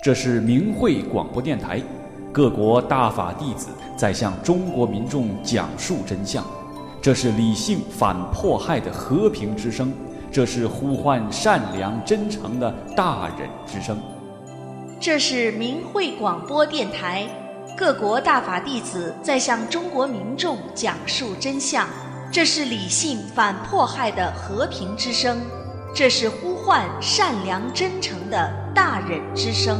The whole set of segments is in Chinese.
这是明慧广播电台，各国大法弟子在向中国民众讲述真相。这是理性反迫害的和平之声，这是呼唤善良真诚的大忍之声。 这是明慧广播电台，各国大法弟子在向中国民众讲述真相。这是理性反迫害的和平之声，这是呼唤善良真诚的大忍之声。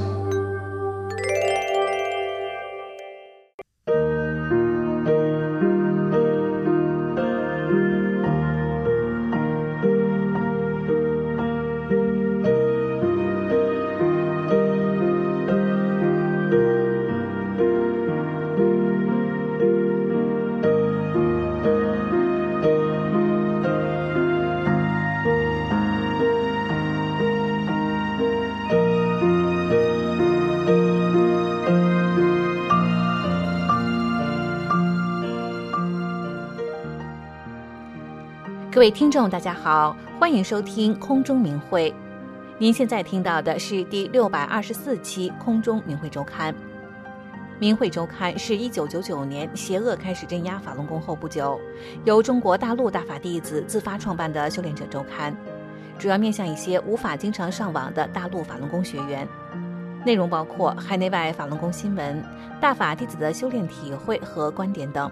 各位听众大家好，欢迎收听空中明慧。您现在听到的是第624期空中明慧周刊。明慧周刊是1999年邪恶开始镇压法轮功后不久，由中国大陆大法弟子自发创办的修炼者周刊，主要面向一些无法经常上网的大陆法轮功学员。内容包括海内外法轮功新闻、大法弟子的修炼体会和观点等。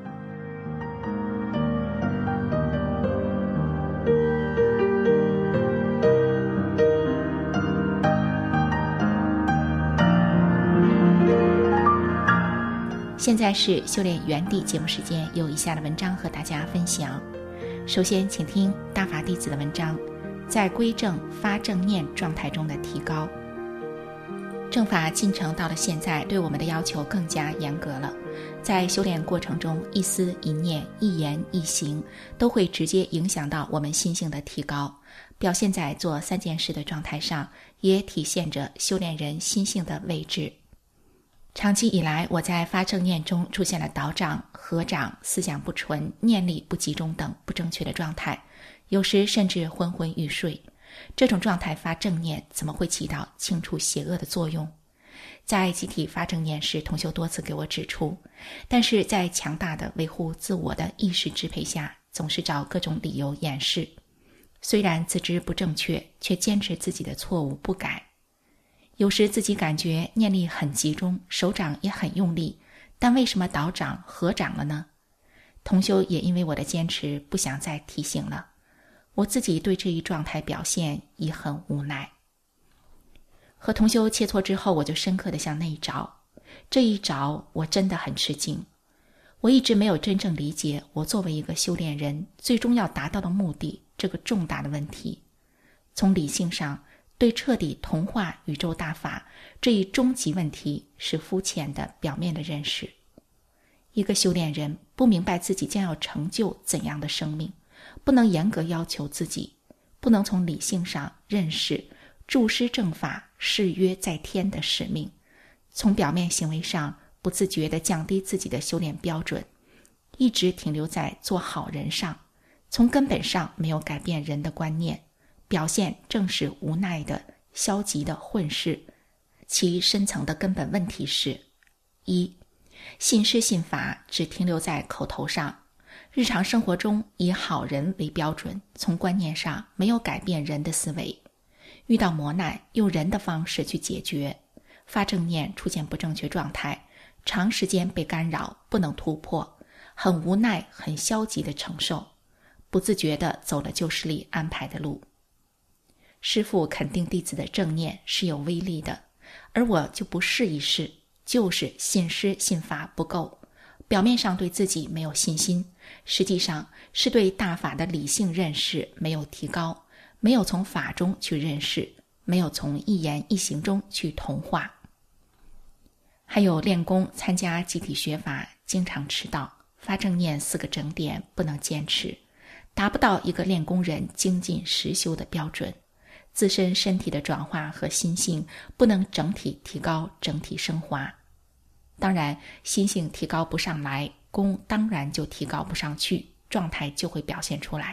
现在是修炼原地节目时间，有以下的文章和大家分享。首先请听大法弟子的文章，在归正发正念状态中的提高。正法进程到了现在，对我们的要求更加严格了。在修炼过程中，一思一念一言一行都会直接影响到我们心性的提高，表现在做3件事的状态上，也体现着修炼人心性的位置。长期以来，我在发正念中出现了倒掌、合掌、思想不纯、念力不集中等不正确的状态，有时甚至昏昏欲睡。这种状态发正念怎么会起到清除邪恶的作用？在集体发正念时，同修多次给我指出，但是在强大的维护自我的意识支配下，总是找各种理由掩饰。虽然自知不正确，却坚持自己的错误不改。有时自己感觉念力很集中，手掌也很用力，但为什么倒掌合掌了呢？同修也因为我的坚持不想再提醒了，我自己对这一状态表现已很无奈。和同修切磋之后，我就深刻地向内找，这一找我真的很吃惊。我一直没有真正理解我作为一个修炼人最终要达到的目的这个重大的问题。从理性上，对彻底同化宇宙大法这一终极问题是肤浅的表面的认识。一个修炼人不明白自己将要成就怎样的生命，不能严格要求自己，不能从理性上认识注师正法誓约在天的使命，从表面行为上不自觉地降低自己的修炼标准，一直停留在做好人上，从根本上没有改变人的观念，表现正是无奈的消极的混世。其深层的根本问题是：一、信师信法只停留在口头上，日常生活中以好人为标准，从观念上没有改变人的思维，遇到磨难用人的方式去解决，发正念出现不正确状态，长时间被干扰，不能突破，很无奈很消极的承受，不自觉地走了旧势力安排的路。师父肯定弟子的正念是有威力的，而我就不试一试，就是信师信法不够，表面上对自己没有信心，实际上是对大法的理性认识没有提高，没有从法中去认识，没有从一言一行中去同化。还有练功参加集体学法经常迟到，发正念4个整点不能坚持，达不到一个练功人精进实修的标准，自身身体的转化和心性不能整体提高整体升华。当然心性提高不上来，功当然就提高不上去，状态就会表现出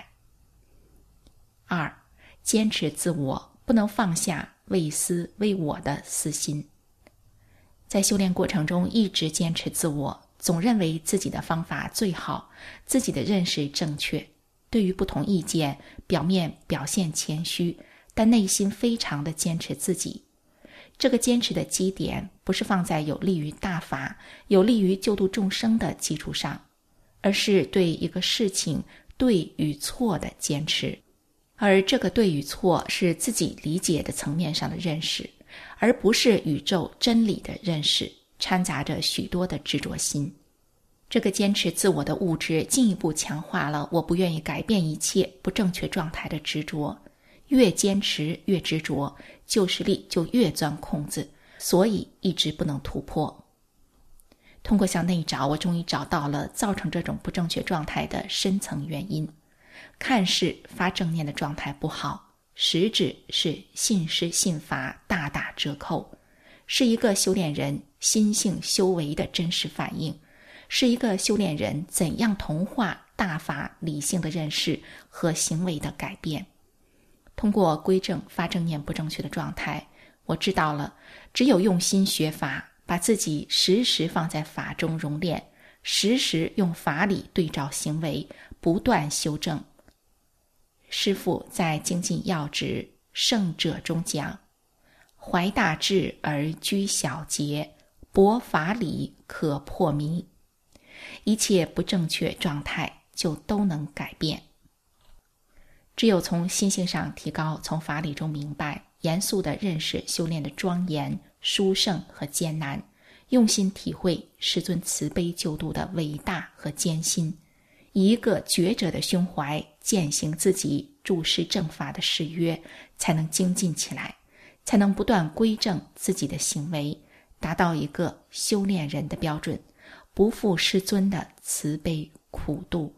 来。2、坚持自我，不能放下为私为我的私心。 在修炼过程中一直坚持自我，总认为自己的方法最好，自己的认识正确。对于不同意见，表面表现谦虚，但内心非常的坚持自己。这个坚持的基点不是放在有利于大法、有利于救度众生的基础上，而是对一个事情对与错的坚持。而这个对与错是自己理解的层面上的认识，而不是宇宙真理的认识，掺杂着许多的执着心。这个坚持自我的物质进一步强化了我不愿意改变一切不正确状态的执着，越坚持越执着，旧势力就越钻空子，所以一直不能突破。通过向内找，我终于找到了造成这种不正确状态的深层原因。看似发正念的状态不好，实质是信施信法大打折扣，是一个修炼人心性修为的真实反应，是一个修炼人怎样同化大法理性的认识和行为的改变。通过归正发正念不正确的状态，我知道了，只有用心学法，把自己时时放在法中熔炼，时时用法理对照行为，不断修正。师父在精进要旨圣者中讲，怀大志而居小节，博法理可破迷。一切不正确状态就都能改变。只有从心性上提高，从法理中明白，严肃地认识修炼的庄严、殊胜和艰难，用心体会师尊慈悲救度的伟大和艰辛，以一个觉者的胸怀践行自己注释正法的誓约，才能精进起来，才能不断归正自己的行为，达到一个修炼人的标准，不负师尊的慈悲苦度。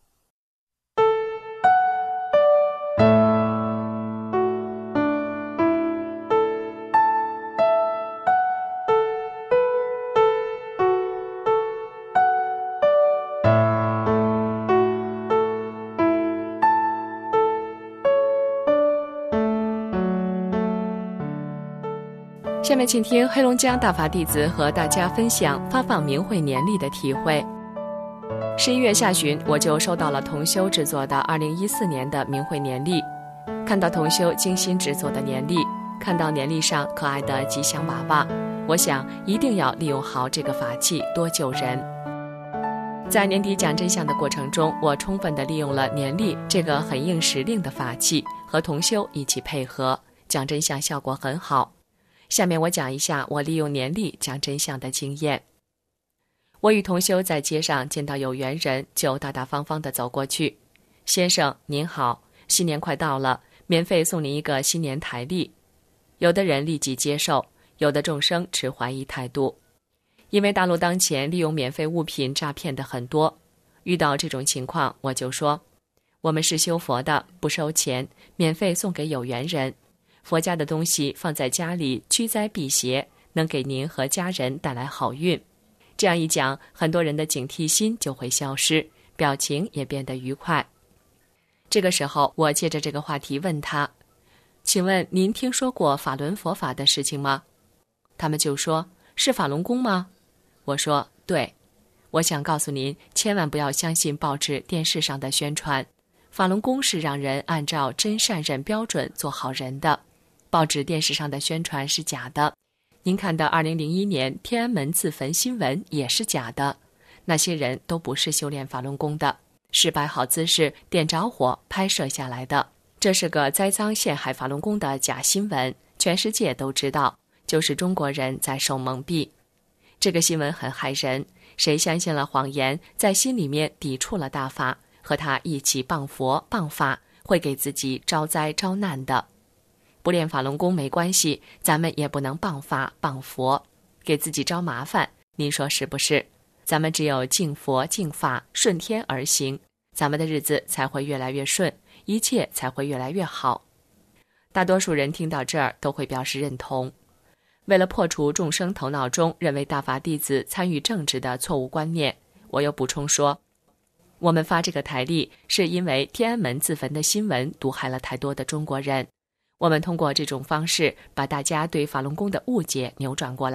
下面请听黑龙江大法弟子和大家分享发放明慧年历的体会。11月下旬，我就收到了同修制作的2014年的明慧年历。看到同修精心制作的年历，看到年历上可爱的吉祥娃娃，我想一定要利用好这个法器，多救人。在年底讲真相的过程中，我充分地利用了年历这个很应时令的法器，和同修一起配合，讲真相效果很好。下面我讲一下我利用年历讲真相的经验。我与同修在街上见到有缘人，就大大方方地走过去。先生您好，新年快到了，免费送您一个新年台历。有的人立即接受，有的众生持怀疑态度。因为大陆当前利用免费物品诈骗的很多，遇到这种情况，我就说，我们是修佛的，不收钱，免费送给有缘人。佛家的东西放在家里驱灾辟邪，能给您和家人带来好运。这样一讲，很多人的警惕心就会消失，表情也变得愉快。这个时候，我借着这个话题问他，请问您听说过法轮佛法的事情吗？他们就说，是法轮功吗？我说，对。我想告诉您，千万不要相信报纸、电视上的宣传，法轮功是让人按照真善忍标准做好人的。报纸电视上的宣传是假的，您看的2001年天安门自焚新闻也是假的，那些人都不是修炼法轮功的，是摆好姿势点着火拍摄下来的，这是个栽赃陷害法轮功的假新闻，全世界都知道，就是中国人在受蒙蔽。这个新闻很害人，谁相信了谎言，在心里面抵触了大法，和他一起谤佛谤法，会给自己招灾招难的。不练法轮功没关系，咱们也不能谤法谤佛，给自己招麻烦，您说是不是？咱们只有敬佛敬法，顺天而行，咱们的日子才会越来越顺，一切才会越来越好。大多数人听到这儿都会表示认同。为了破除众生头脑中认为大法弟子参与政治的错误观念，我又补充说，我们发这个台历是因为天安门自焚的新闻毒害了太多的中国人，我们通过这种方式把大家对法轮功的误解扭转过来，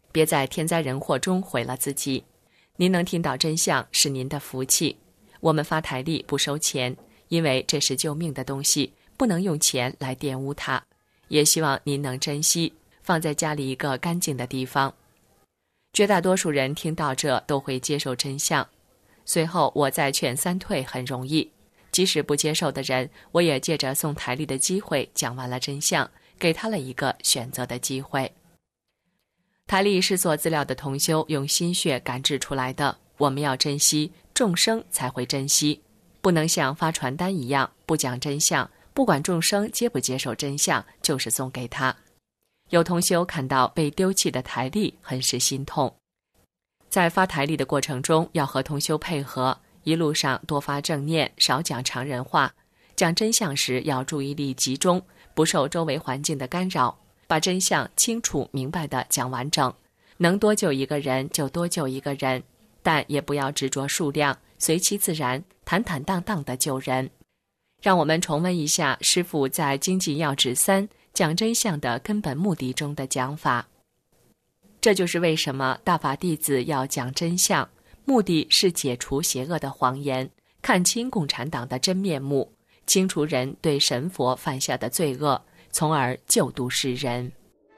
别在天灾人祸中毁了自己。您能听到真相是您的福气。我们发台历不收钱，因为这是救命的东西，不能用钱来玷污它。也希望您能珍惜，放在家里一个干净的地方。绝大多数人听到这都会接受真相。随后我再劝三退很容易，即使不接受的人，我也借着送台历的机会讲完了真相，给他了一个选择的机会。台历是做资料的同修用心血赶制出来的，我们要珍惜，众生才会珍惜。不能像发传单一样不讲真相，不管众生接不接受真相，就是送给他。有同修看到被丢弃的台历，很是心痛。在发台历的过程中，要和同修配合，一路上多发正念，少讲常人话。讲真相时要注意力集中，不受周围环境的干扰，把真相清楚明白地讲完整。能多救一个人就多救一个人，但也不要执着数量，随其自然，坦坦荡荡地救人。让我们重温一下师父在《经济要旨3讲真相的根本目的中的讲法。这就是为什么大法弟子要讲真相，目的是解除邪恶的谎言，看清共产党的真面目，清除人对神佛犯下的罪恶，从而救度世人。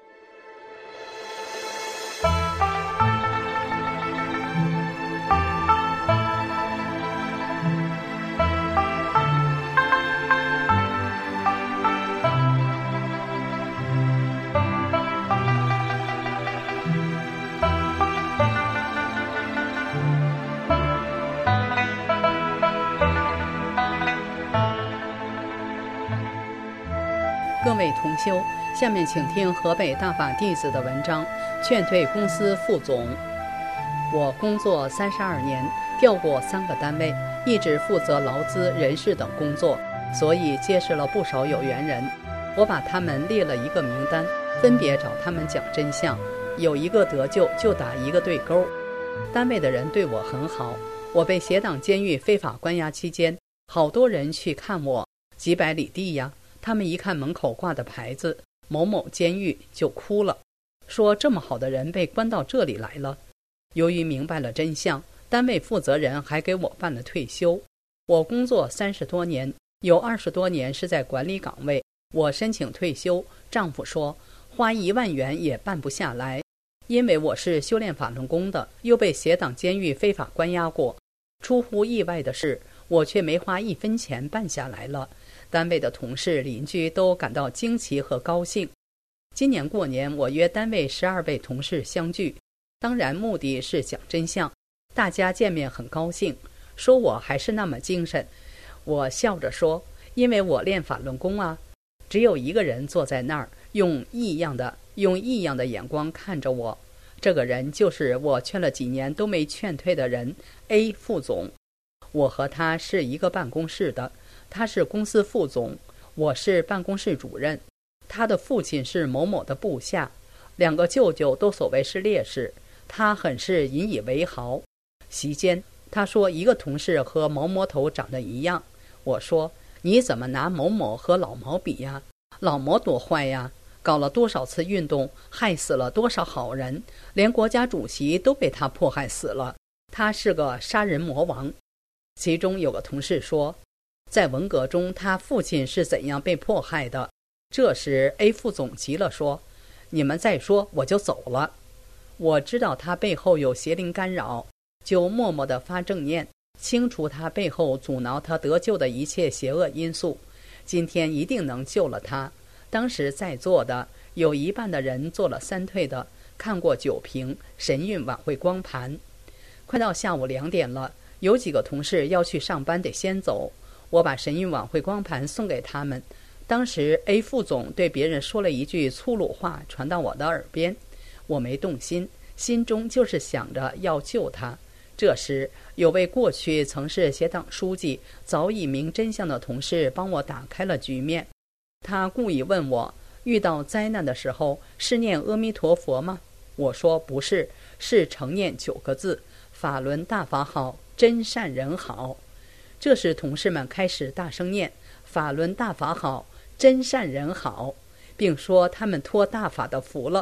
各位同修，下面请听河北大法弟子的文章，劝退公司副总。我工作32年，调过3个单位，一直负责劳资、人事等工作，所以结识了不少有缘人。我把他们列了一个名单，分别找他们讲真相，有一个得救就打一个对勾。单位的人对我很好，我被协党监狱非法关押期间，好多人去看我，几百里地呀。他们一看门口挂的牌子某某监狱就哭了，说这么好的人被关到这里来了。由于明白了真相，单位负责人还给我办了退休。我工作30多年，有20多年是在管理岗位。我申请退休，丈夫说花1万元也办不下来，因为我是修炼法轮功的，又被协党监狱非法关押过。出乎意外的是，我却没花1分钱办下来了。单位的同事邻居都感到惊奇和高兴。今年过年，我约单位12位同事相聚，当然目的是讲真相。大家见面很高兴，说我还是那么精神。我笑着说，因为我练法轮功啊。只有一个人坐在那儿，用异样的眼光看着我。这个人就是我劝了几年都没劝退的人 A 副总。我和他是一个办公室的，他是公司副总，我是办公室主任。他的父亲是某某的部下，2个舅舅都所谓是烈士，他很是引以为豪。席间他说一个同事和毛魔头长得一样，我说你怎么拿某某和老毛比呀？老毛多坏呀，搞了多少次运动，害死了多少好人，连国家主席都被他迫害死了，他是个杀人魔王。其中有个同事说，在文革中他父亲是怎样被迫害的。这时 A 副总急了，说你们再说我就走了。我知道他背后有邪灵干扰，就默默地发正念，清除他背后阻挠他得救的一切邪恶因素，今天一定能救了他。当时在座的有一半的人做了3退的，看过9屏神韵晚会光盘。快到下午2点了，有几个同事要去上班，得先走。我把神韵晚会光盘送给他们。当时 A 副总对别人说了一句粗鲁话，传到我的耳边。我没动心，心中就是想着要救他。这时有位过去曾是协党书记，早已明真相的同事帮我打开了局面。他故意问我，遇到灾难的时候是念阿弥陀佛吗？我说不是，是常念9个字，法轮大法好，真善人好。这时同事们开始大声念法轮大法好，真善人好，并说他们托大法的福了。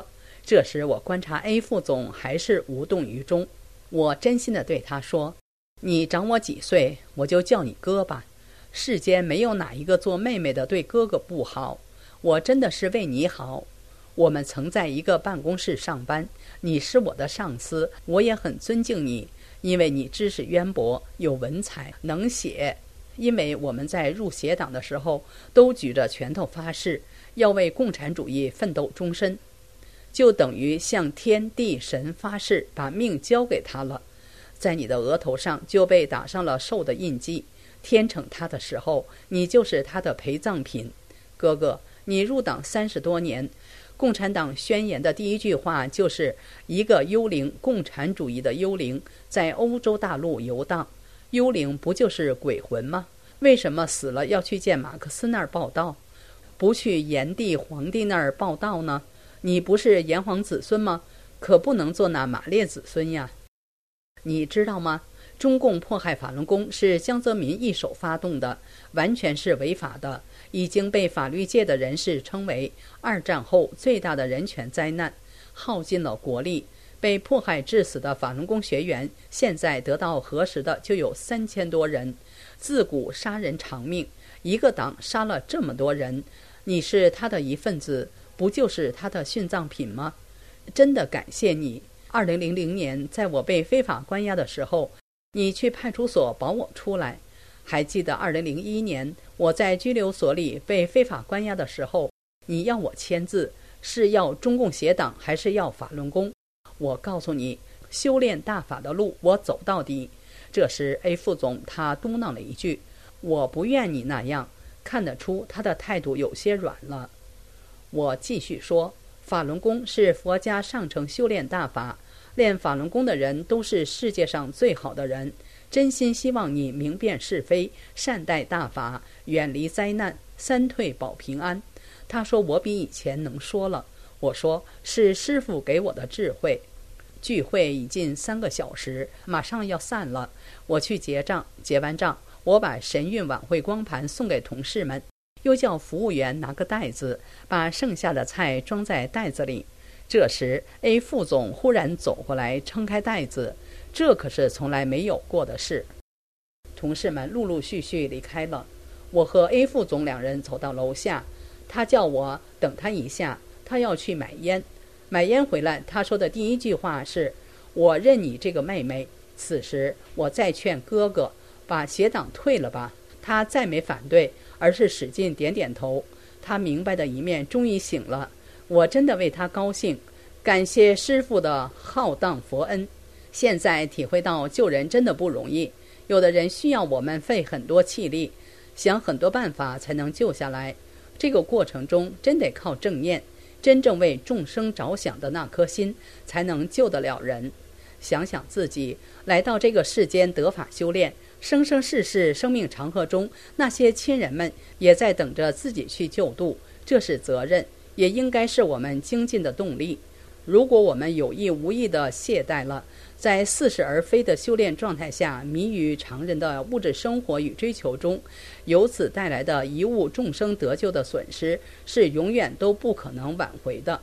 这时我观察 A 副总还是无动于衷，我真心地对他说，你长我几岁，我就叫你哥吧，世间没有哪一个做妹妹的对哥哥不好，我真的是为你好。我们曾在一个办公室上班，你是我的上司，我也很尊敬你，因为你知识渊博，有文采，能写。因为我们在入协党的时候都举着拳头发誓要为共产主义奋斗终身，就等于向天地神发誓，把命交给他了。在你的额头上就被打上了兽的印记，天惩他的时候，你就是他的陪葬品。哥哥，你入党30多年，共产党宣言的第一句话就是一个幽灵，共产主义的幽灵在欧洲大陆游荡。幽灵不就是鬼魂吗？为什么死了要去见马克思那儿报道，不去炎帝皇帝那儿报道呢？你不是炎黄子孙吗？可不能做那马列子孙呀。你知道吗？中共迫害法轮功是江泽民一手发动的，完全是违法的，已经被法律界的人士称为2战后最大的人权灾难，耗尽了国力。被迫害致死的法轮功学员现在得到核实的就有3000多人，自古杀人偿命，一个党杀了这么多人，你是他的一份子，不就是他的殉葬品吗？真的感谢你。2000年在我被非法关押的时候，你去派出所保我出来。还记得2001年我在拘留所里被非法关押的时候，你要我签字，是要中共协党还是要法轮功？我告诉你，修炼大法的路我走到底。这时 A 副总他嘟囔了一句，我不愿你那样，看得出他的态度有些软了。我继续说，法轮功是佛家上乘修炼大法，练法轮功的人都是世界上最好的人，真心希望你明辨是非，善待大法，远离灾难，三退保平安。他说我比以前能说了，我说是师父给我的智慧。聚会已近3个小时，马上要散了，我去结账，结完账，我把神韵晚会光盘送给同事们，又叫服务员拿个袋子，把剩下的菜装在袋子里。这时 A 副总忽然走过来撑开袋子，这可是从来没有过的事。同事们陆陆续续离开了，我和 A 副总2人走到楼下，他叫我等他一下，他要去买烟。买烟回来，他说的第一句话是，我认你这个妹妹。此时我再劝哥哥把协党退了吧，他再没反对，而是使劲点点头。他明白的一面终于醒了，我真的为他高兴，感谢师父的浩荡佛恩。现在体会到救人真的不容易，有的人需要我们费很多气力，想很多办法才能救下来，这个过程中真得靠正念，真正为众生着想的那颗心才能救得了人。想想自己来到这个世间得法修炼，生生世世生命长河中，那些亲人们也在等着自己去救度，这是责任，也应该是我们精进的动力。如果我们有意无意地懈怠了，在似是而非的修炼状态下迷于常人的物质生活与追求中，由此带来的贻误众生得救的损失是永远都不可能挽回的。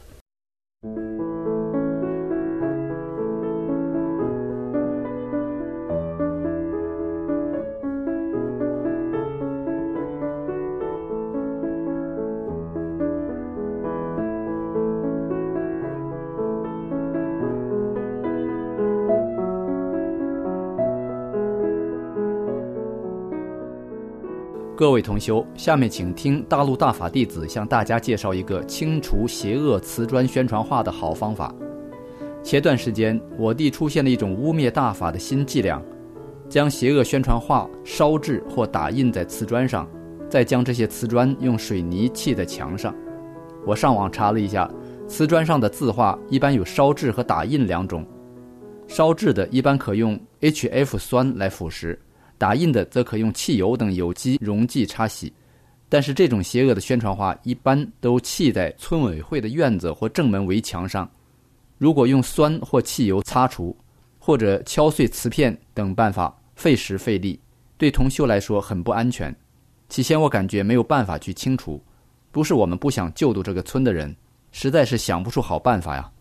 各位同修，下面请听大陆大法弟子向大家介绍一个清除邪恶瓷砖宣传画的好方法。前段时间，我地出现了一种污蔑大法的新伎俩，将邪恶宣传画烧制或打印在瓷砖上，再将这些瓷砖用水泥砌在墙上。我上网查了一下，瓷砖上的字画一般有烧制和打印2种，烧制的一般可用 HF 酸来腐蚀，打印的则可用汽油等有机溶剂擦洗。但是这种邪恶的宣传画一般都砌在村委会的院子或正门围墙上，如果用酸或汽油擦除，或者敲碎瓷片等办法，费时费力，对同修来说很不安全。起先我感觉没有办法去清除，不是我们不想救度这个村的人，实在是想不出好办法呀。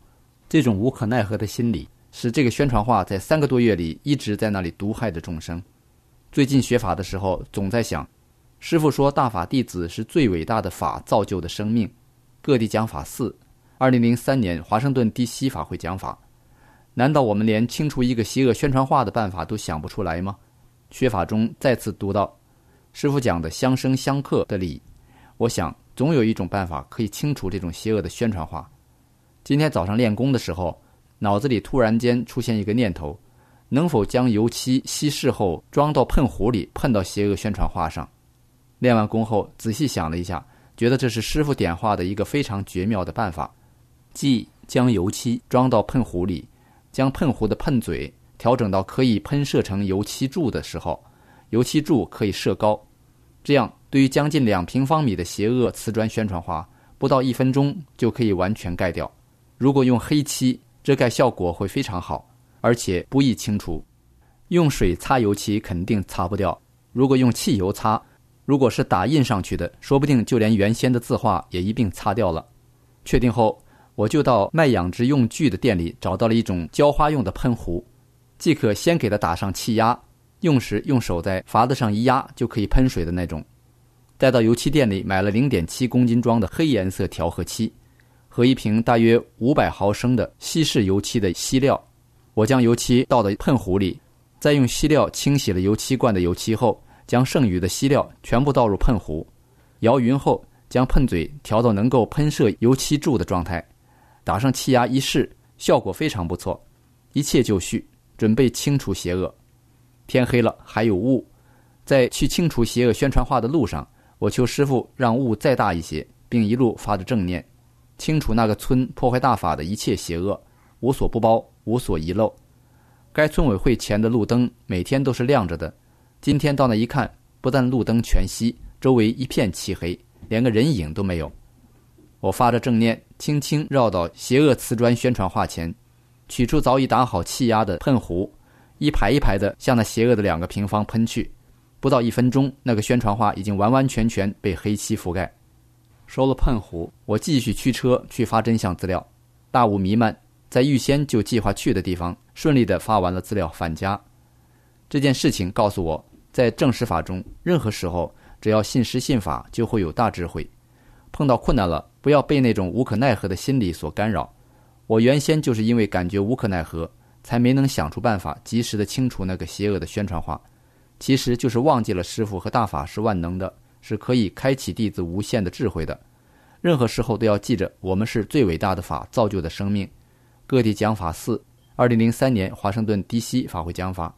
这种无可奈何的心理使这个宣传画在3个多月里一直在那里毒害着众生。最近学法的时候总在想，师父说大法弟子是最伟大的法造就的生命，各地讲法4 2003年华盛顿 DC 法会讲法，难道我们连清除一个邪恶宣传画的办法都想不出来吗？学法中再次读到师父讲的相生相克的理，我想总有一种办法可以清除这种邪恶的宣传画。今天早上练功的时候，脑子里突然间出现一个念头，能否将油漆稀释后装到喷壶里喷到邪恶宣传画上。练完功后仔细想了一下，觉得这是师父点化的一个非常绝妙的办法，即将油漆装到喷壶里，将喷壶的喷嘴调整到可以喷射成油漆柱的时候，油漆柱可以射高，这样对于将近2平方米的邪恶瓷砖宣传画，不到1分钟就可以完全盖掉。如果用黑漆，遮盖效果会非常好，而且不易清除。用水擦油漆肯定擦不掉，如果用汽油擦，如果是打印上去的，说不定就连原先的字画也一并擦掉了。确定后，我就到卖养殖用具的店里找到了一种浇花用的喷壶，即可先给它打上气压，用时用手在阀子上一压就可以喷水的那种。再到油漆店里买了 0.7 公斤装的黑颜色调和漆和一瓶大约500毫升的稀释油漆的稀料。我将油漆倒到喷壶里，再用稀料清洗了油漆罐的油漆后，将剩余的稀料全部倒入喷壶，摇匀后将喷嘴调到能够喷射油漆柱的状态，打上气压一试，效果非常不错，一切就绪，准备清除邪恶。天黑了还有雾，在去清除邪恶宣传画的路上，我求师父让雾再大一些，并一路发着正念，清除那个村破坏大法的一切邪恶，无所不包，无所遗漏。该村委会前的路灯每天都是亮着的，今天到那一看，不但路灯全熄，周围一片漆黑，连个人影都没有。我发着正念，轻轻绕到邪恶瓷砖宣传画前，取出早已打好气压的喷壶，一排一排的向那邪恶的2个平方喷去。不到1分钟，那个宣传画已经完完全全被黑漆覆盖。收了喷壶，我继续驱车去发真相资料。大雾弥漫，在预先就计划去的地方顺利地发完了资料返家。这件事情告诉我，在正实法中，任何时候只要信师信法，就会有大智慧。碰到困难了，不要被那种无可奈何的心理所干扰。我原先就是因为感觉无可奈何，才没能想出办法及时地清除那个邪恶的宣传画。其实就是忘记了师父和大法是万能的，是可以开启弟子无限的智慧的。任何时候都要记着，我们是最伟大的法造就的生命。各地讲法4 2003年华盛顿 DC 法会讲法。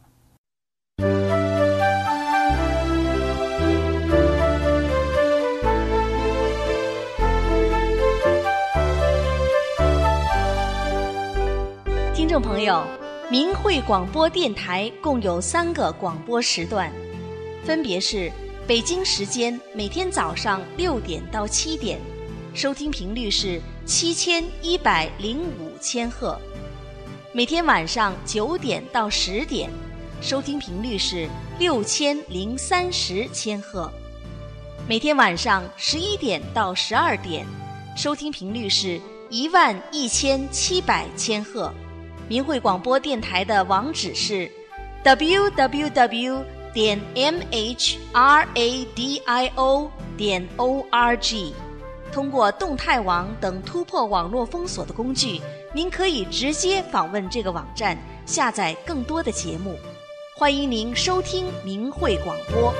听众朋友，明慧广播电台共有3个广播时段，分别是北京时间每天早上6点到7点，收听频率是7105千赫；每天晚上9点到10点，收听频率是6030千赫；每天晚上11点到12点，收听频率是11700千赫。明慧广播电台的网址是 www.mhradio.org。通过动态网等突破网络封锁的工具，您可以直接访问这个网站，下载更多的节目。欢迎您收听明慧广播。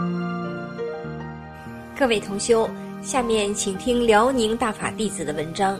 各位同修，下面请听辽宁大法弟子的文章，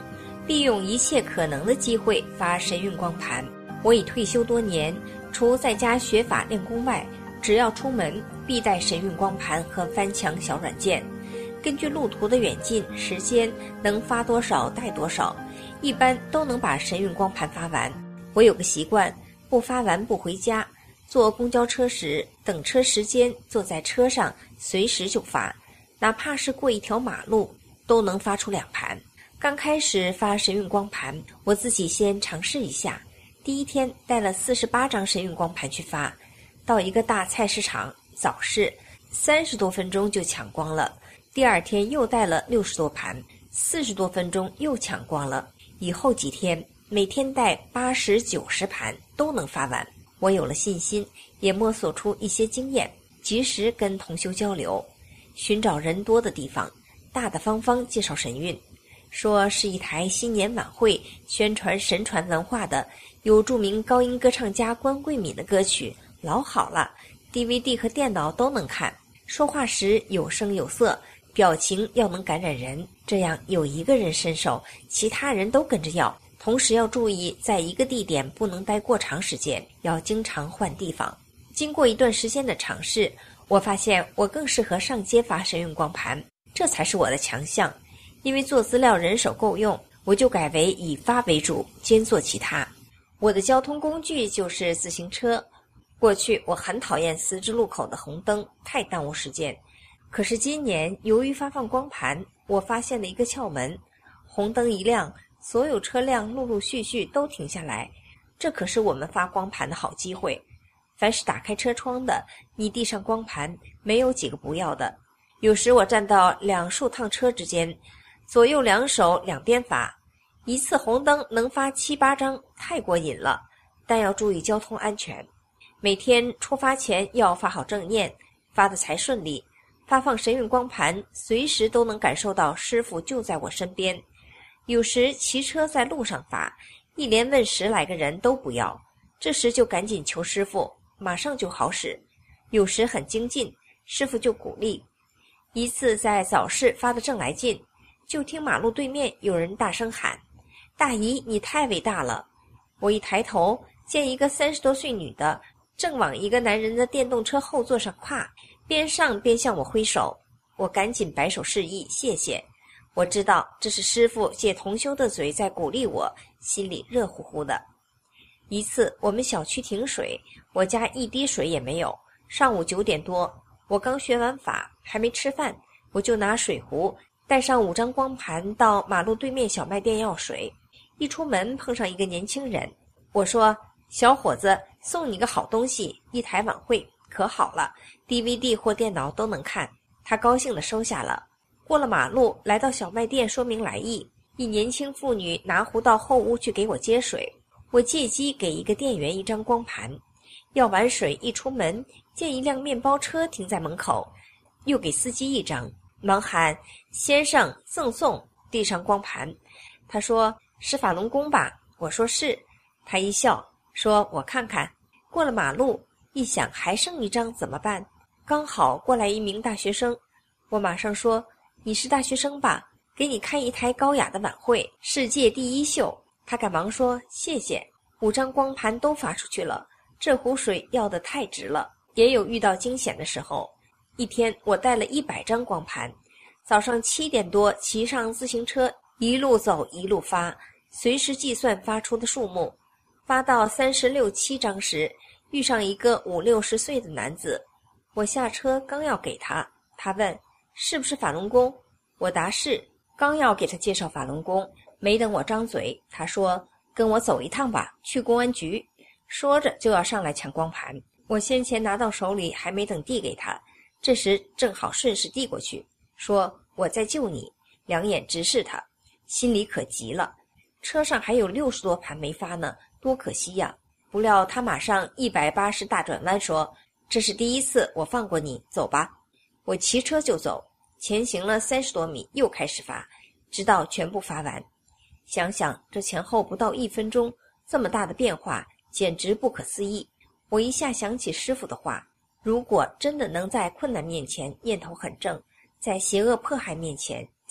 利用一切可能的机会发神韵光盘。我已退休多年，除在家学法练功外，只要出门必带神韵光盘和翻墙小软件。根据路途的远近、时间，能发多少带多少，一般都能把神韵光盘发完。我有个习惯，不发完不回家。坐公交车时，等车时间，坐在车上随时就发，哪怕是过一条马路，都能发出2盘。刚开始发神韵光盘，我自己先尝试一下。第一天带了48张神韵光盘去发，到一个大菜市场早市，30多分钟就抢光了。第二天又带了60多盘，40多分钟又抢光了。以后几天每天带80、90盘都能发完。我有了信心，也摸索出一些经验，及时跟同修交流，寻找人多的地方，大大方方介绍神韵，说是一台新年晚会宣传神传文化的，有著名高音歌唱家关桂敏的歌曲，老好了， DVD 和电脑都能看，说话时有声有色，表情要能感染人，这样有一个人伸手，其他人都跟着要。同时要注意，在一个地点不能待过长时间，要经常换地方。经过一段时间的尝试，我发现我更适合上街发神韵光盘，这才是我的强项。因为做资料人手够用，我就改为以发为主，兼做其他。我的交通工具就是自行车。过去我很讨厌十字路口的红灯，太耽误时间。可是今年由于发放光盘，我发现了一个窍门，红灯一亮，所有车辆陆陆续续都停下来，这可是我们发光盘的好机会。凡是打开车窗的，你递上光盘，没有几个不要的。有时我站到2数趟车之间，左右2手两边发，一次红灯能发7、8张，太过瘾了。但要注意交通安全，每天出发前要发好正念，发的才顺利。发放神韵光盘，随时都能感受到师父就在我身边。有时骑车在路上发，一连问10来个人都不要，这时就赶紧求师父，马上就好使。有时很精进，师父就鼓励。一次在早市发的正来劲，就听马路对面有人大声喊：大姨你太伟大了。我一抬头，见一个30多岁女的正往一个男人的电动车后座上跨，边上边向我挥手。我赶紧摆手示意谢谢。我知道这是师父借同修的嘴在鼓励我，心里热乎乎的。一次我们小区停水，我家一滴水也没有。上午9点多，我刚学完法，还没吃饭，我就拿水壶带上5张光盘到马路对面小卖店要水。一出门碰上一个年轻人，我说：小伙子，送你个好东西，一台晚会可好了， DVD 或电脑都能看。他高兴地收下了。过了马路，来到小卖店说明来意，一年轻妇女拿壶到后屋去给我接水，我借机给一个店员1张光盘。要完水一出门，见一辆面包车停在门口，又给司机1张，忙喊：先生赠送，递上光盘。他说：是法轮功吧？我说是。他一笑说：我看看。过了马路，一想还剩1张怎么办？刚好过来一名大学生，我马上说：你是大学生吧？给你看一台高雅的晚会，世界第1秀。他赶忙说：谢谢。5张光盘都发出去了，这壶水要得太值了。也有遇到惊险的时候，一天我带了100张光盘，早上7点多骑上自行车，一路走一路发，随时计算发出的数目。发到36、7张时，遇上一个50、60岁的男子，我下车刚要给他，他问：是不是法轮功？我答是。刚要给他介绍法轮功，没等我张嘴，他说：跟我走一趟吧，去公安局。说着就要上来抢光盘，我先前拿到手里，还没等递给他，这时正好顺势递过去，说：我在救你。两眼直视他，心里可急了。车上还有60多盘没发呢，多可惜呀！不料他马上180大转弯说：这是第1次，我放过你，走吧。我骑车就走，前行了30多米，又开始发，直到全部发完。想想这前后不到1分钟，这么大的变化，简直不可思议。我一下想起师父的话，如果真的能在困难面前念头很正，在邪恶迫害面前，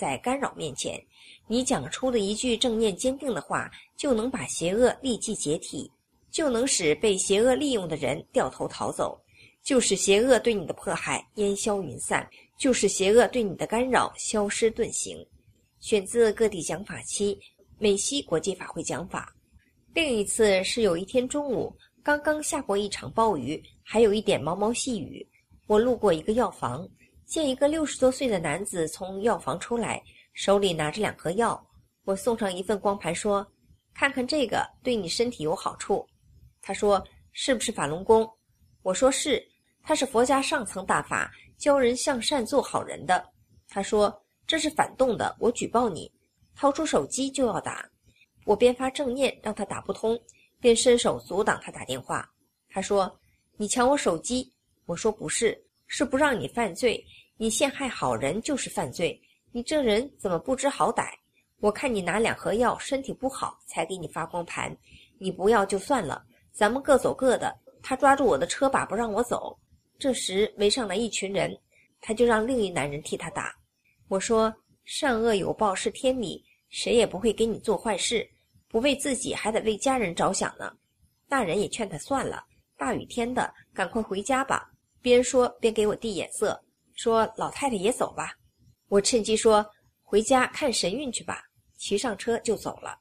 在干扰面前，你讲出的一句正念坚定的话，就能把邪恶立即解体，就能使被邪恶利用的人掉头逃走，就使邪恶对你的迫害烟消云散，就使邪恶对你的干扰消失遁形。选自各地讲法期美西国际法会讲法。另一次是有一天中午，刚刚下过一场暴雨，还有一点毛毛细雨，我路过一个药房，见一个60多岁的男子从药房出来，手里拿着2盒药。我送上一份光盘说，看看这个对你身体有好处。他说，是不是法轮功？我说是，他是佛家上层大法，教人向善做好人的。他说，这是反动的，我举报你。掏出手机就要打，我边发正念让他打不通，便伸手阻挡他打电话。他说，你抢我手机。我说不是，是不让你犯罪，你陷害好人就是犯罪，你这人怎么不知好歹？我看你拿2盒药身体不好才给你发光盘，你不要就算了，咱们各走各的。他抓住我的车把不让我走，这时围上来一群人，他就让另一男人替他打。我说，善恶有报是天理，谁也不会给你做坏事，不为自己还得为家人着想呢。那人也劝他算了，大雨天的，赶快回家吧。边说边给我递眼色，说老太太也走吧。我趁机说，回家看神韵去吧，骑上车就走了。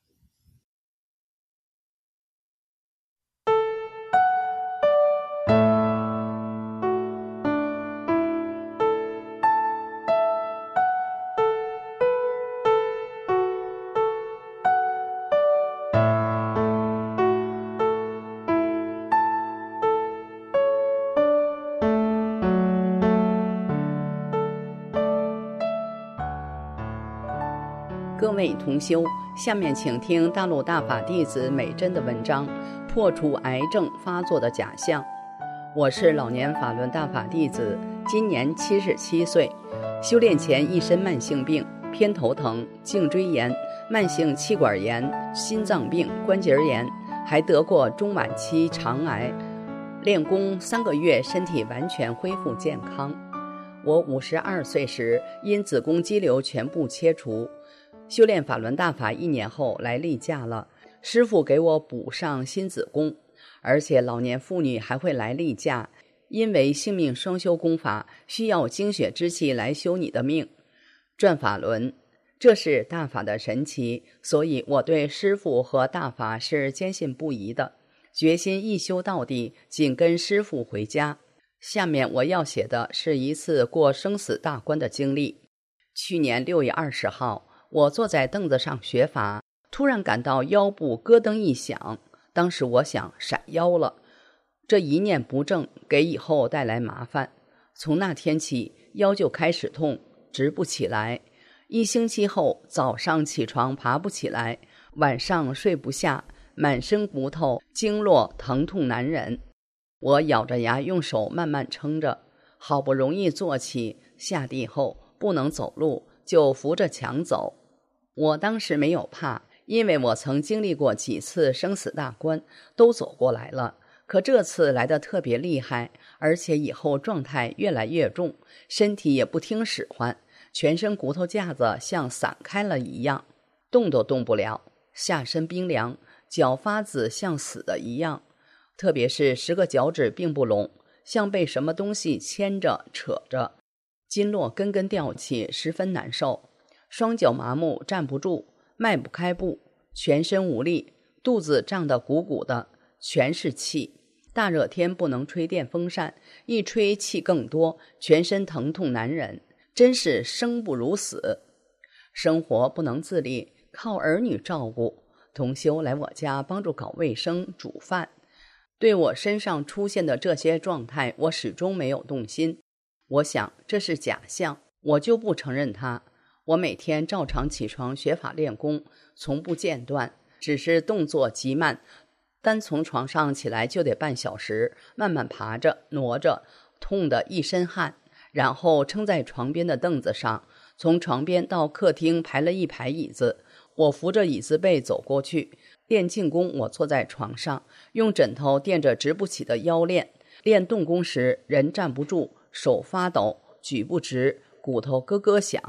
各位同修，下面请听大陆大法弟子美珍的文章《破除癌症发作的假象》。我是老年法轮大法弟子，今年77岁，修炼前一身慢性病，偏头疼、颈椎炎、慢性气管炎、心脏病、关节炎，还得过中晚期肠癌。练功3个月，身体完全恢复健康。我52岁时，因子宫肌瘤全部切除。修炼法轮大法1年后来例假了，师父给我补上新子宫，而且老年妇女还会来例假，因为性命双修功法需要精血之气来修你的命。转法轮，这是大法的神奇，所以我对师父和大法是坚信不疑的，决心一修到底，紧跟师父回家。下面我要写的是一次过生死大关的经历。去年6月20号，我坐在凳子上学法，突然感到腰部咯噔一响，当时我想闪腰了，这一念不正给以后带来麻烦。从那天起，腰就开始痛，直不起来。1星期后，早上起床爬不起来，晚上睡不下，满身骨头经络疼痛难忍。我咬着牙用手慢慢撑着，好不容易坐起，下地后不能走路，就扶着墙走。我当时没有怕，因为我曾经历过几次生死大关，都走过来了。可这次来得特别厉害，而且以后状态越来越重，身体也不听使唤，全身骨头架子像散开了一样，动都动不了，下身冰凉，脚发紫像死的一样，特别是10个脚趾并不拢，像被什么东西牵着扯着，经络根根吊起，十分难受。双脚麻木，站不住，迈不开步，全身无力，肚子胀得鼓鼓的，全是气。大热天不能吹电风扇，一吹气更多，全身疼痛难忍，真是生不如死。生活不能自立，靠儿女照顾。同修来我家帮助搞卫生、煮饭。对我身上出现的这些状态，我始终没有动心。我想这是假象，我就不承认它。我每天照常起床学法练功，从不间断，只是动作极慢，单从床上起来就得半小时，慢慢爬着挪着，痛得一身汗，然后撑在床边的凳子上，从床边到客厅排了一排椅子，我扶着椅子背走过去。练静功我坐在床上，用枕头垫着直不起的腰练。练动功时人站不住，手发抖，举不直，骨头咯咯响。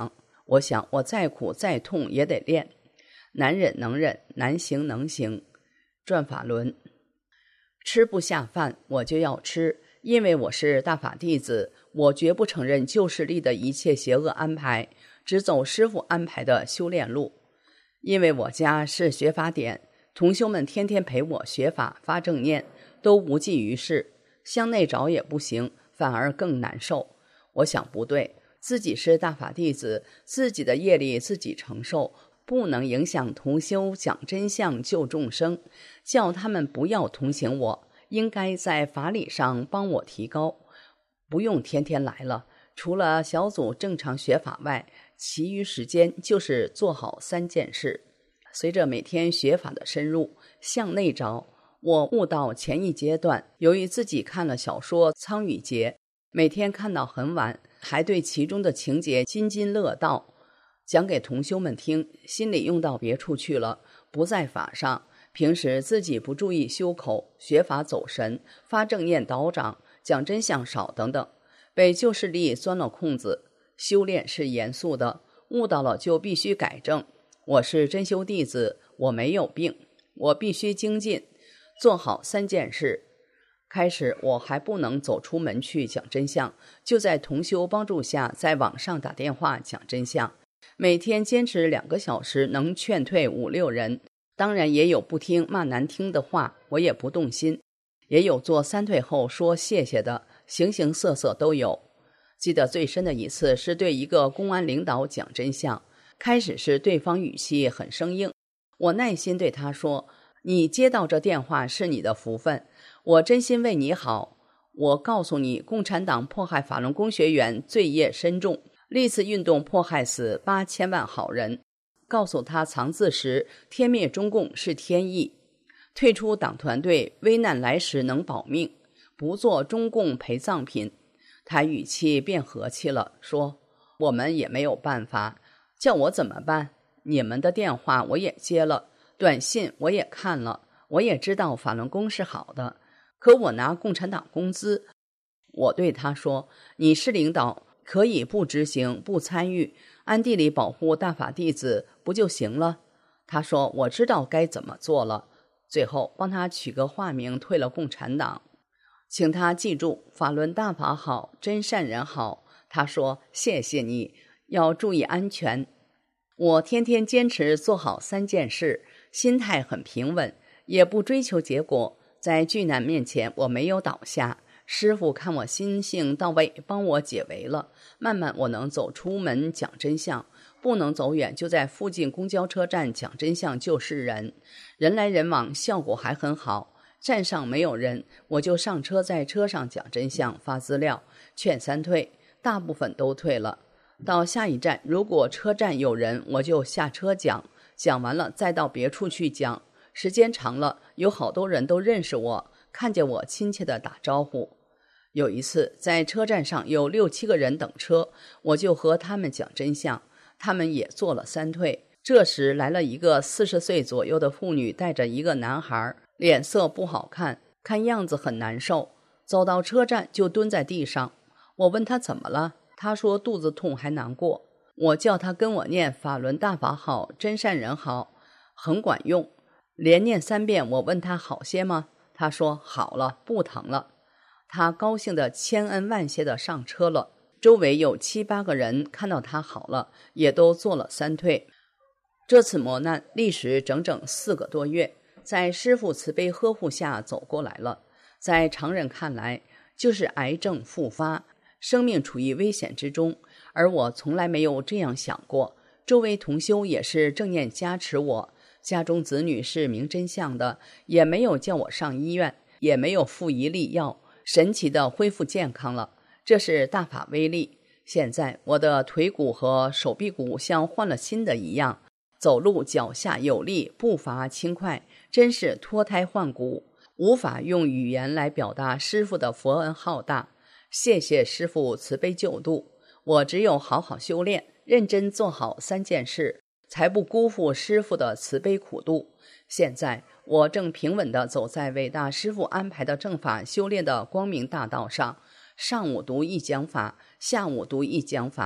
我想我再苦再痛也得练。难忍能忍，难行能行。转法轮。吃不下饭我就要吃，因为我是大法弟子，我绝不承认旧势力的一切邪恶安排，只走师父安排的修炼路。因为我家是学法点，同修们天天陪我学法发正念，都无济于事，向内找也不行，反而更难受。我想不对，自己是大法弟子，自己的业力自己承受，不能影响同修讲真相救众生，叫他们不要同情我，应该在法理上帮我提高。不用天天来了，除了小组正常学法外，其余时间就是做好3件事。随着每天学法的深入，向内找，我悟到前一阶段，由于自己看了小说《苍羽劫》，每天看到很晚，还对其中的情节津津乐道，讲给同修们听，心里用到别处去了，不在法上。平时自己不注意修口，学法走神，发正念导长，讲真相少等等，被旧势力钻了空子。修炼是严肃的，悟到了就必须改正。我是真修弟子，我没有病，我必须精进，做好3件事。开始我还不能走出门去讲真相，就在同修帮助下，在网上打电话讲真相，每天坚持2个小时，能劝退5、6人。当然也有不听骂难听的话，我也不动心，也有做3退后说谢谢的，形形色色都有。记得最深的一次是对一个公安领导讲真相，开始是对方语气很生硬，我耐心对他说，你接到这电话是你的福分，我真心为你好。我告诉你，共产党迫害法轮功学员罪业深重，历次运动迫害死8000万好人。告诉他藏字时，天灭中共是天意，退出党团队，危难来时能保命，不做中共陪葬品。他语气变和气了，说我们也没有办法，叫我怎么办？你们的电话我也接了，短信我也看了，我也知道法轮功是好的，可我拿共产党工资。我对他说，你是领导，可以不执行不参与，暗地里保护大法弟子不就行了？他说我知道该怎么做了，最后帮他取个化名，退了共产党。请他记住，法轮大法好，真善人好。他说谢谢你，要注意安全。我天天坚持做好3件事，心态很平稳，也不追求结果。在巨难面前我没有倒下，师父看我心性到位，帮我解围了，慢慢我能走出门讲真相，不能走远就在附近公交车站讲真相救世人，人来人往，效果还很好。站上没有人，我就上车，在车上讲真相发资料，劝3退，大部分都退了。到下一站，如果车站有人，我就下车讲，讲完了再到别处去讲。时间长了，有好多人都认识我，看见我亲切地打招呼。有一次在车站上有6、7个人等车，我就和他们讲真相，他们也做了3退。这时来了一个40岁左右的妇女，带着一个男孩，脸色不好看，看样子很难受，走到车站就蹲在地上。我问他怎么了，他说肚子痛还难过。我叫他跟我念法轮大法好，真善人好，很管用，连念3遍。我问他好些吗？他说好了，不疼了。他高兴的千恩万谢的上车了。周围有7、8个人看到他好了，也都做了3退。这次磨难历时整整4个多月，在师父慈悲呵护下走过来了。在常人看来，就是癌症复发，生命处于危险之中，而我从来没有这样想过。周围同修也是正念加持我，家中子女是明真相的，也没有叫我上医院，也没有服一粒药，神奇的恢复健康了。这是大法威力。现在我的腿骨和手臂骨像换了新的一样，走路脚下有力，步伐轻快，真是脱胎换骨，无法用语言来表达师父的佛恩浩大。谢谢师父慈悲救度，我只有好好修炼，认真做好3件事，才不辜负师父的慈悲苦度。现在我正平稳地走在伟大师父安排的正法修炼的光明大道上，上午读一讲法，下午读一讲法，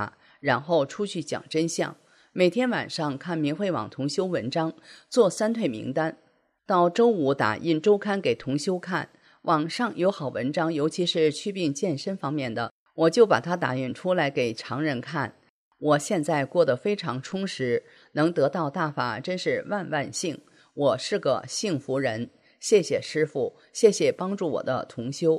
然后出去讲真相。每天晚上看明慧网同修文章，做3退名单。到周五打印周刊给同修看，网上有好文章，尤其是祛病健身方面的，我就把它打印出来给常人看。我现在过得非常充实，能得到大法真是万万幸，我是个幸福人。谢谢师父，谢谢帮助我的同修。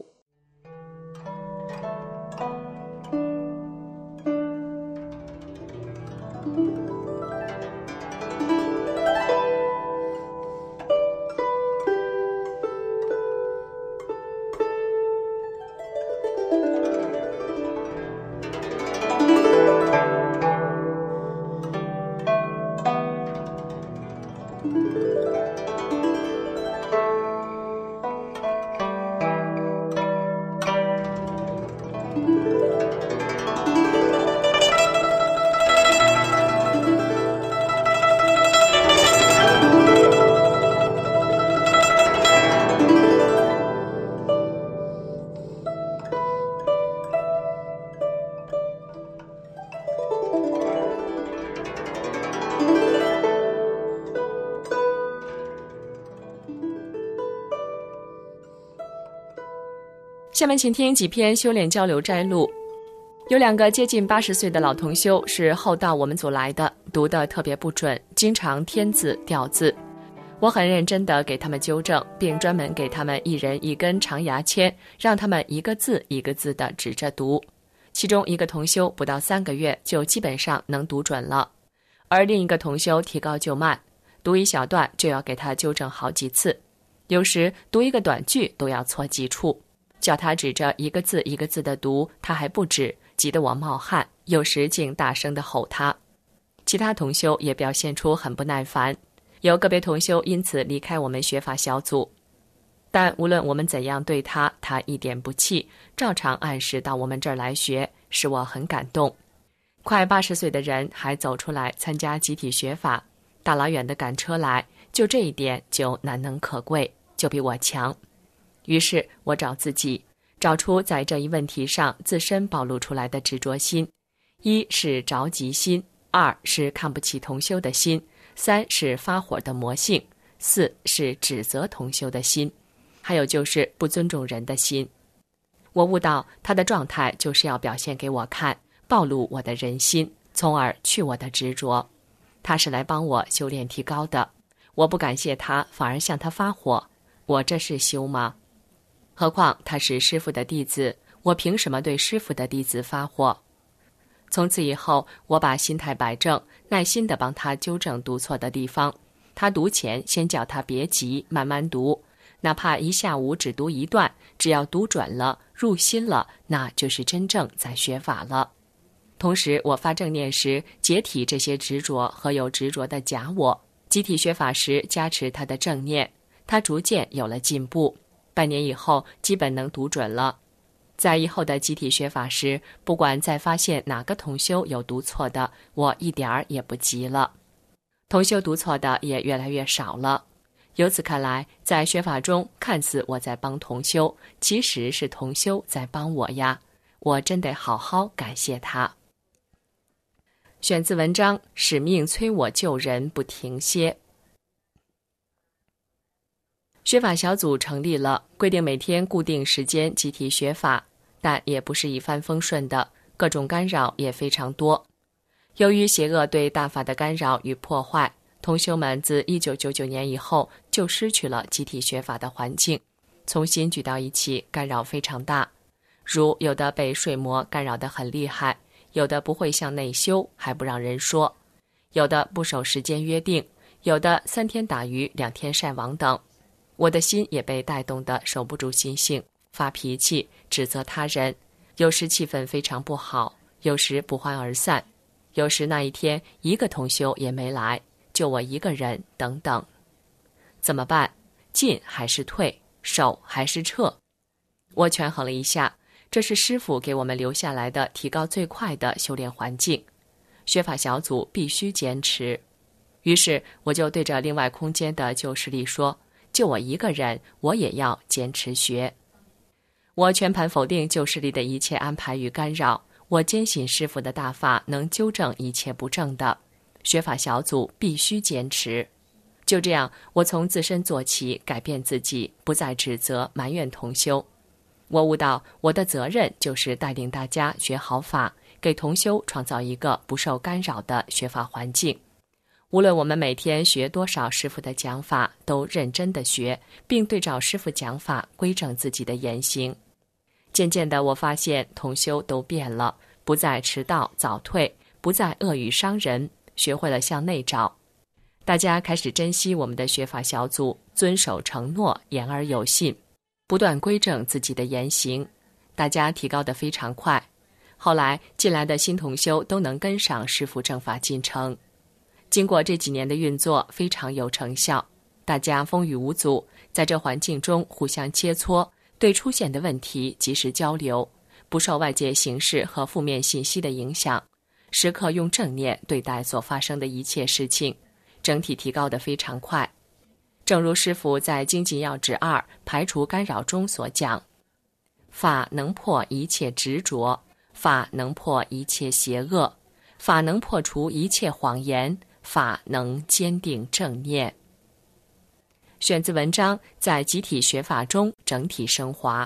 下面请听几篇修炼交流摘录。有2个接近80岁的老同修是后到我们组来的，读得特别不准，经常添字掉字。我很认真地给他们纠正，并专门给他们一人1根长牙签，让他们一个字一个字地指着读。其中一个同修不到3个月就基本上能读准了，而另一个同修提高就慢，读一小段就要给他纠正好几次，有时读一个短句都要错几处。叫他指着一个字一个字的读，他还不止，急得我冒汗，有时竟大声地吼他。其他同修也表现出很不耐烦，有个别同修因此离开我们学法小组。但无论我们怎样对他，他一点不气，照常按时到我们这儿来学，使我很感动。快80岁的人还走出来参加集体学法，大老远的赶车来，就这一点就难能可贵，就比我强。于是我找自己，找出在这一问题上自身暴露出来的执着心：1是着急心，2是看不起同修的心，3是发火的魔性，4是指责同修的心，还有就是不尊重人的心。我悟到他的状态就是要表现给我看，暴露我的人心，从而去我的执着。他是来帮我修炼提高的，我不感谢他，反而向他发火，我这是修吗？何况他是师父的弟子，我凭什么对师父的弟子发火？从此以后，我把心态摆正，耐心地帮他纠正读错的地方。他读前先叫他别急，慢慢读，哪怕一下午只读1段，只要读准了，入心了，那就是真正在学法了。同时我发正念时，解体这些执着和有执着的假我，集体学法时加持他的正念，他逐渐有了进步。半年以后基本能读准了。在以后的集体学法时，不管再发现哪个同修有读错的，我一点儿也不急了。同修读错的也越来越少了。由此看来，在学法中看似我在帮同修，其实是同修在帮我呀，我真得好好感谢他。选自文章《使命催我救人不停歇》。学法小组成立了，规定每天固定时间集体学法，但也不是一帆风顺的，各种干扰也非常多。由于邪恶对大法的干扰与破坏，同修们自1999年以后就失去了集体学法的环境，重新聚到一起，干扰非常大。如有的被睡魔干扰得很厉害，有的不会向内修，还不让人说，有的不守时间约定，有的3天打鱼2天晒网等。我的心也被带动得守不住心性，发脾气，指责他人，有时气氛非常不好，有时不欢而散，有时那一天一个同修也没来，就我一个人等等。怎么办？进还是退？守还是撤？我权衡了一下，这是师父给我们留下来的提高最快的修炼环境，学法小组必须坚持。于是我就对着另外空间的旧势力说，就我一个人，我也要坚持学。我全盘否定旧势力的一切安排与干扰， 我坚信师父的大法能纠正一切不正的，学法小组必须坚持。就这样，我从自身做起，改变自己，不再指责埋怨同修。我悟到我的责任就是带领大家学好法，给同修创造一个不受干扰的学法环境。无论我们每天学多少师父的讲法，都认真的学，并对照师父讲法规正自己的言行。渐渐的，我发现同修都变了，不再迟到早退，不再恶语伤人，学会了向内找。大家开始珍惜我们的学法小组，遵守承诺，言而有信，不断规正自己的言行。大家提高得非常快，后来进来的新同修都能跟上师父正法进程。经过这几年的运作，非常有成效，大家风雨无阻，在这环境中互相切磋，对出现的问题及时交流，不受外界形势和负面信息的影响，时刻用正念对待所发生的一切事情，整体提高得非常快。正如师父在精进要旨2排除干扰中所讲，法能破一切执着，法能破一切邪恶，法能破除一切谎言，法能坚定正念。选自文章《在集体学法中整体升华》。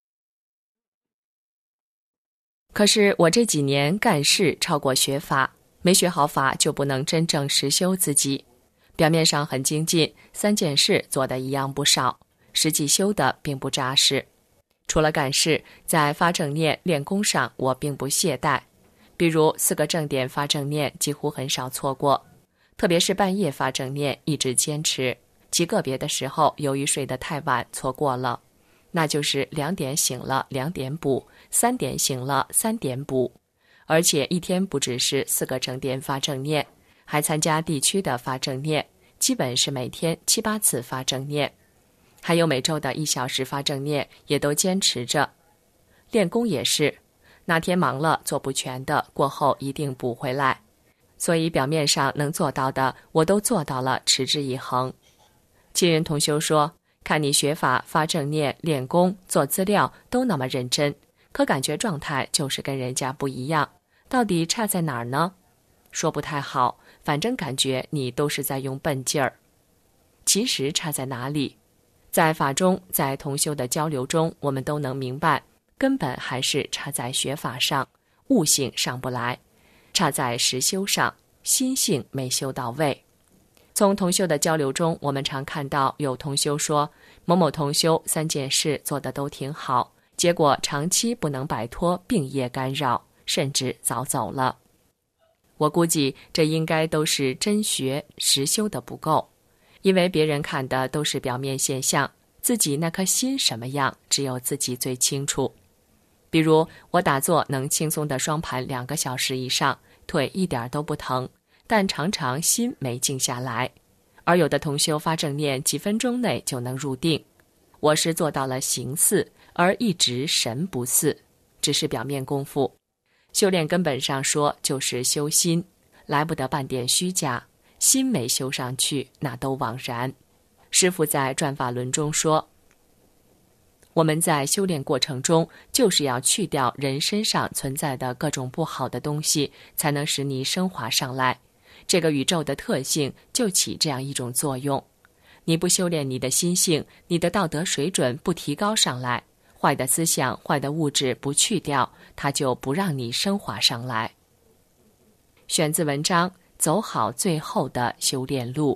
可是我这几年干事超过学法，没学好法就不能真正实修自己。表面上很精进，3件事做的一样不少，实际修的并不扎实。除了干事，在发正念练功上我并不懈怠，比如4个正点发正念几乎很少错过，特别是半夜发正念一直坚持，极个别的时候由于睡得太晚错过了，那就是2点醒了2点补，3点醒了3点补。而且一天不只是4个正点发正念，还参加地区的发正念，基本是每天7、8次发正念，还有每周的1小时发正念也都坚持着。练功也是，那天忙了做不全的，过后一定补回来。所以表面上能做到的我都做到了，持之以恒。亲人同修说，看你学法发正念练功做资料都那么认真，可感觉状态就是跟人家不一样，到底差在哪儿呢？说不太好，反正感觉你都是在用笨劲儿。其实差在哪里？在法中，在同修的交流中，我们都能明白，根本还是差在学法上，悟性上不来，差在实修上，心性没修到位。从同修的交流中，我们常看到有同修说，某某同修3件事做得都挺好，结果长期不能摆脱病业干扰，甚至早走了。我估计这应该都是真学实修的不够，因为别人看的都是表面现象，自己那颗心什么样，只有自己最清楚。比如我打坐能轻松的双盘2个小时以上，腿一点都不疼，但常常心没静下来。而有的同修发正念几分钟内就能入定，我是做到了形似，而一直神不似，只是表面功夫。修炼根本上说就是修心，来不得半点虚假，心没修上去，那都枉然。师父在转法轮中说，我们在修炼过程中就是要去掉人身上存在的各种不好的东西，才能使你升华上来。这个宇宙的特性就起这样一种作用，你不修炼你的心性，你的道德水准不提高上来，坏的思想坏的物质不去掉，它就不让你升华上来。选自文章《走好最后的修炼路》。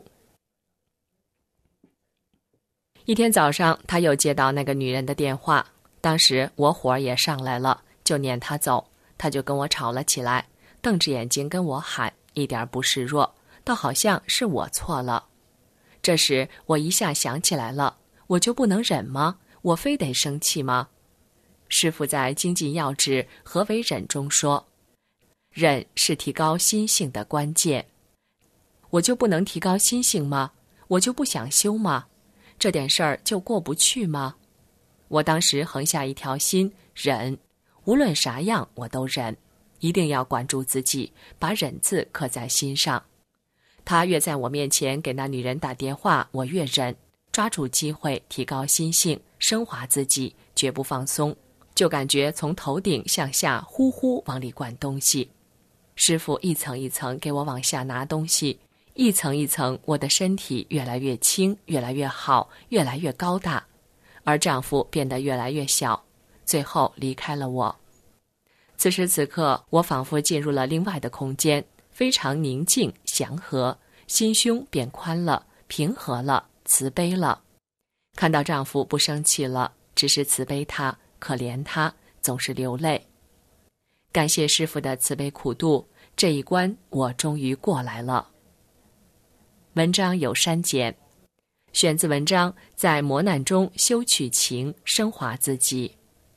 一天早上，他又接到那个女人的电话，当时我火也上来了，就撵他走，他就跟我吵了起来，瞪着眼睛跟我喊，一点不示弱，倒好像是我错了。这时我一下想起来了，我就不能忍吗？我非得生气吗？师父在《精进要旨何为忍》中说，忍是提高心性的关键。我就不能提高心性吗？我就不想修吗？这点事儿就过不去吗？我当时横下一条心，忍，无论啥样我都忍，一定要管住自己，把忍字刻在心上。他越在我面前给那女人打电话，我越忍，抓住机会提高心性，升华自己，绝不放松， 就感觉从头顶向下呼呼往里灌东西。师父一层一层给我往下拿东西，一层一层，我的身体越来越轻，越来越好，越来越高大，而丈夫变得越来越小，最后离开了我。此时此刻，我仿佛进入了另外的空间，非常宁静祥和，心胸变宽了，平和了，慈悲了。看到丈夫不生气了，只是慈悲他，可怜他，总是流泪。感谢师父的慈悲苦度，这一关我终于过来了。文章有删减，选自文章《在磨难中修取情，升华自己》。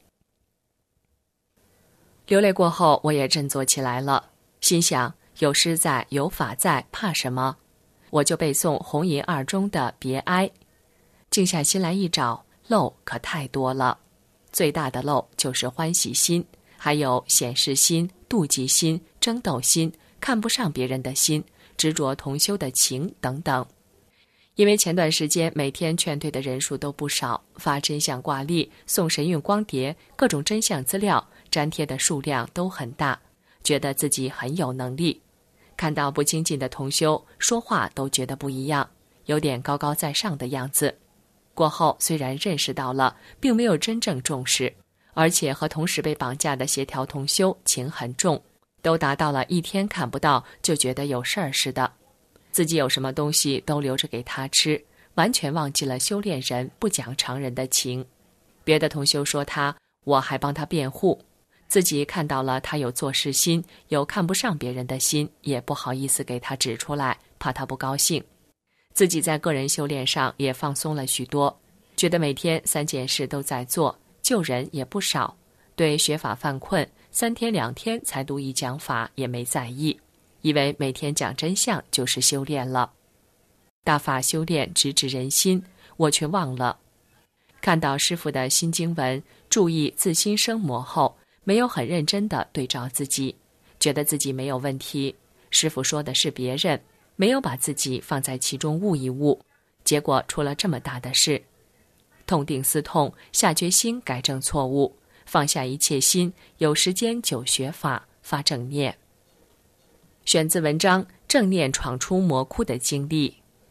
流泪过后，我也振作起来了，心想有诗在，有法在，怕什么？我就背诵红银二中的别哀。静下心来一找，漏可太多了。最大的漏就是欢喜心，还有显示心、妒忌心、争斗心、看不上别人的心、执着同修的情等等。因为前段时间每天劝退的人数都不少，发真相挂历、送神韵光碟、各种真相资料粘贴的数量都很大，觉得自己很有能力。看到不精进的同修说话都觉得不一样，有点高高在上的样子。过后虽然认识到了，并没有真正重视，而且和同时被绑架的协调同修情很重，都达到了一天看不到就觉得有事儿似的。自己有什么东西都留着给他吃，完全忘记了修炼人不讲常人的情。别的同修说他，我还帮他辩护。自己看到了他有做事心，有看不上别人的心，也不好意思给他指出来，怕他不高兴。自己在个人修炼上也放松了许多，觉得每天3件事都在做，救人也不少。对学法犯困，3天2天才读一讲法也没在意，以为每天讲真相就是修炼了。大法修炼直指人心，我却忘了。看到师父的新经文，注意自心生魔后，没有很认真地对照自己，觉得自己没有问题。师父说的是别人，没有把自己放在其中悟一悟，结果出了这么大的事。痛定思痛，下决心改正错误，放下一切心，有时间久学法，发正念。选自文章《正念闯出魔窟的经历》。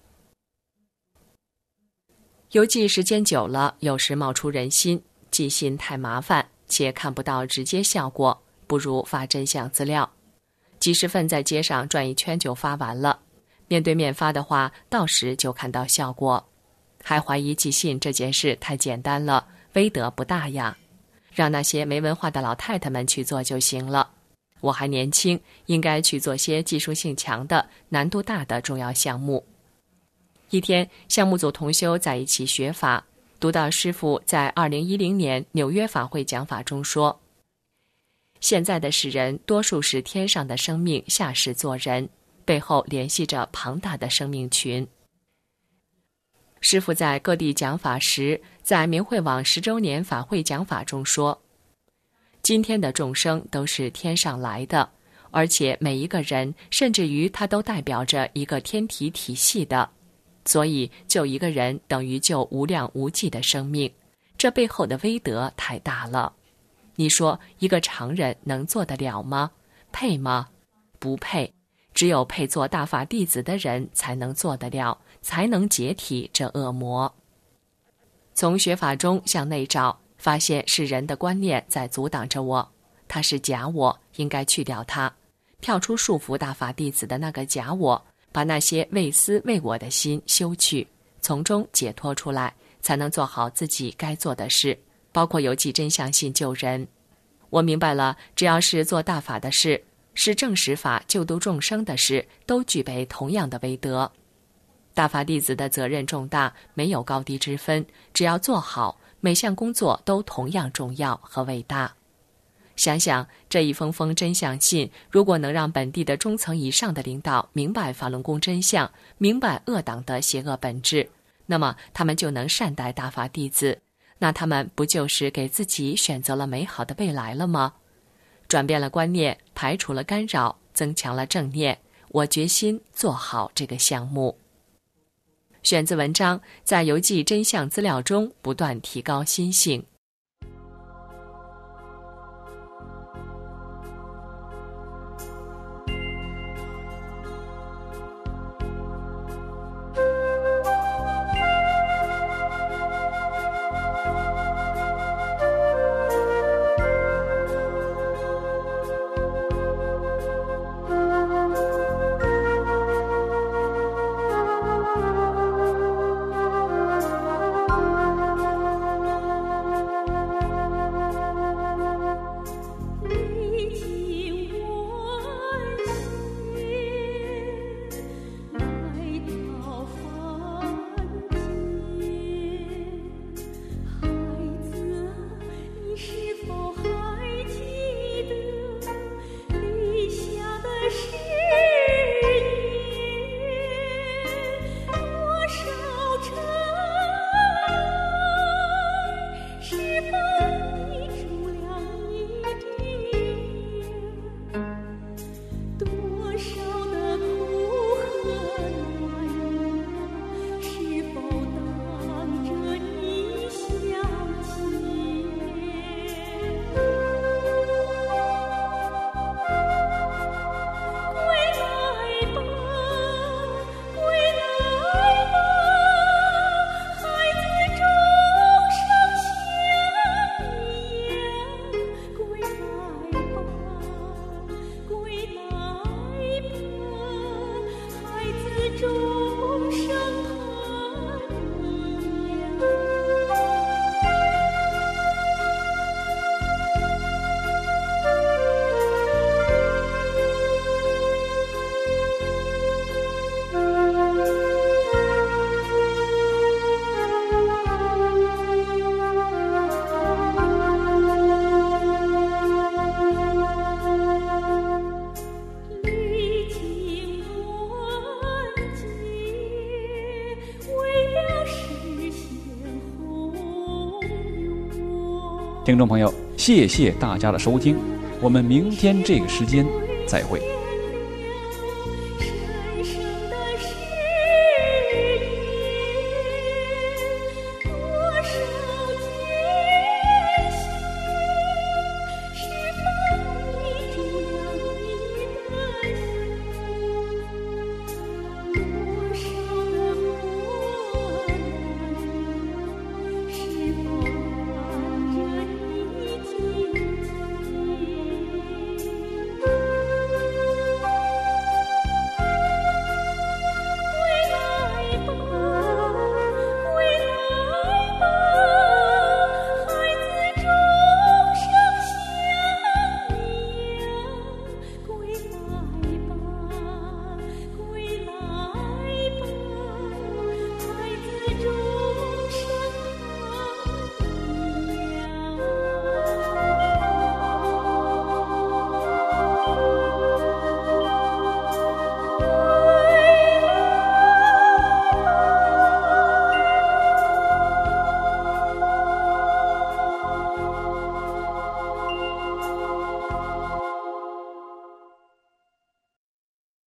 游记时间久了，有时冒出人心，记心太麻烦，且看不到直接效果，不如发真相资料。几十份在街上转一圈就发完了，面对面发的话，到时就看到效果。还怀疑寄信这件事太简单了，威德不大呀，让那些没文化的老太太们去做就行了。我还年轻，应该去做些技术性强的、难度大的重要项目。一天，项目组同修在一起学法，读到师父在2010年纽约法会讲法中说，现在的世人多数是天上的生命下世做人，背后联系着庞大的生命群。师父在各地讲法时，在明慧网10周年法会讲法中说，今天的众生都是天上来的，而且每一个人甚至于他都代表着一个天体体系的，所以救一个人等于救无量无际的生命，这背后的威德太大了。你说一个常人能做得了吗？配吗？不配。只有配做大法弟子的人才能做得了，才能解体这恶魔。从学法中向内找，发现是人的观念在阻挡着我，他是假我，应该去掉它，跳出束缚大法弟子的那个假我，把那些为私为我的心修去，从中解脱出来，才能做好自己该做的事，包括邮寄真相信救人。我明白了，只要是做大法的事，是正实法救度众生的事，都具备同样的威德。大法弟子的责任重大，没有高低之分，只要做好，每项工作都同样重要和伟大。想想这一封封真相信，如果能让本地的中层以上的领导明白法轮功真相，明白恶党的邪恶本质，那么他们就能善待大法弟子，那他们不就是给自己选择了美好的未来了吗？转变了观念，排除了干扰，增强了正念，我决心做好这个项目。选自文章，在邮寄真相资料中不断提高心性。 听众朋友，谢谢大家的收听，我们明天这个时间再会。